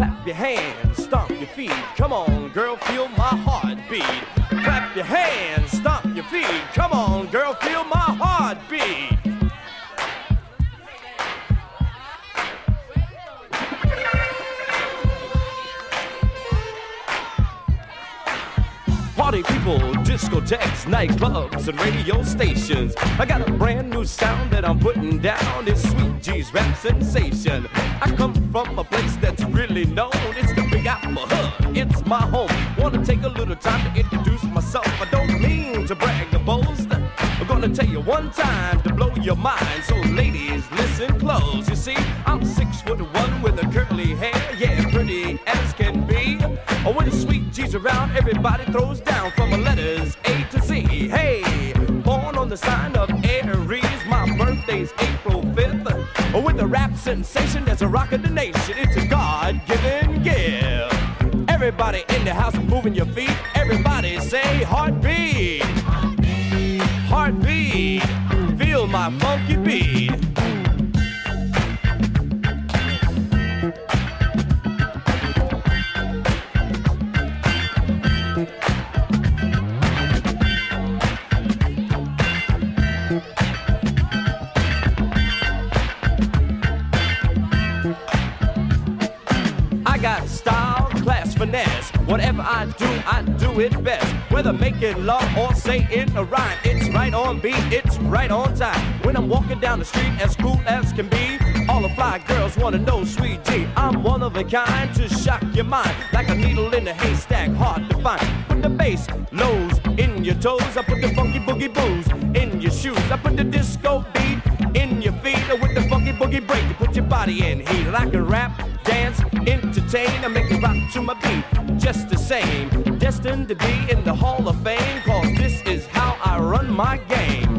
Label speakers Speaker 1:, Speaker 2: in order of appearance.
Speaker 1: Clap your hands, stomp your feet. Come on, girl, feel my heartbeat. Clap your hands, stomp your feet. Come on, girl, feel my heartbeat. Party people, discotheques, nightclubs, and radio stations. I got a brand new sound that I'm putting down. It's Sweet G's rap sensation. I come from a place that's really known. It's the Big Apple Hood. It's my home. Wanna take a little time to introduce myself. I don't mean to brag or boast. I'm gonna tell you one time to blow your mind. So ladies, listen close. You see, I'm 6'1" with a curly hair. Yeah, pretty as can be. When Sweet G's around, everybody throws down from the letters A to Z. Hey, born on the sign of Aries. My birthday's April 5th. With a rap sensation that's a rock of the nation. It's a God-given gift. Everybody in the house moving your feet. Everybody say heartbeat. Heartbeat. Feel my funky beat. Got style, class, finesse. Whatever I do it best. Whether making love or saying a rhyme, it's right on beat, it's right on time. When I'm walking down the street as cool as can be, all the fly girls wanna know Sweet G. I'm one of a kind to shock your mind, like a needle in a haystack, hard to find. Put the bass lows in your toes. I put the funky boogie blues in your shoes. I put the disco beat in your feet with the funky boogie break. You put your body in heat. I can rap, dance, entertain, I make it rock to my beat. Just the same, destined to be in the Hall of Fame, cause this is how I run my game.